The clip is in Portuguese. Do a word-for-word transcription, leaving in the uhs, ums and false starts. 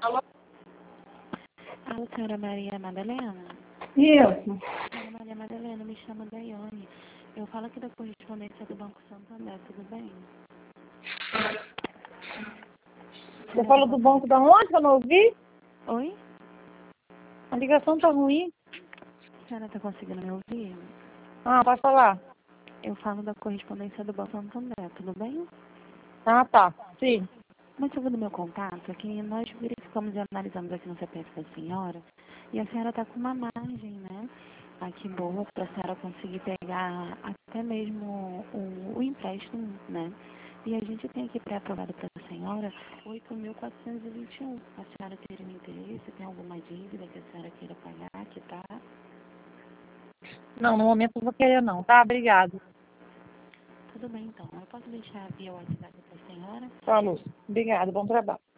Alô, senhora Maria Madalena? Isso. Senhora Maria Madalena, me chamo Daiane. Eu falo aqui da correspondência do Banco Santander, tudo bem? Você falou do banco da onde que eu não ouvi? Oi? A ligação tá ruim. A senhora está conseguindo me ouvir? Ah, pode falar. Eu falo da correspondência do Banco Santander, tudo bem? Ah, tá. Sim. O motivo do meu contato é que nós verificamos e analisamos aqui no C P F da senhora e a senhora está com uma margem, né? Aqui boa para a senhora conseguir pegar até mesmo o, o empréstimo, né? E a gente tem aqui pré-aprovado para a senhora oito mil quatrocentos e vinte e um. A senhora teria um interesse? Tem alguma dívida que a senhora queira pagar, que tá? Não, no momento eu vou querer não, tá? Obrigado. Tudo bem, então. Eu posso deixar via WhatsApp para a senhora? Falou. Obrigado, bom trabalho.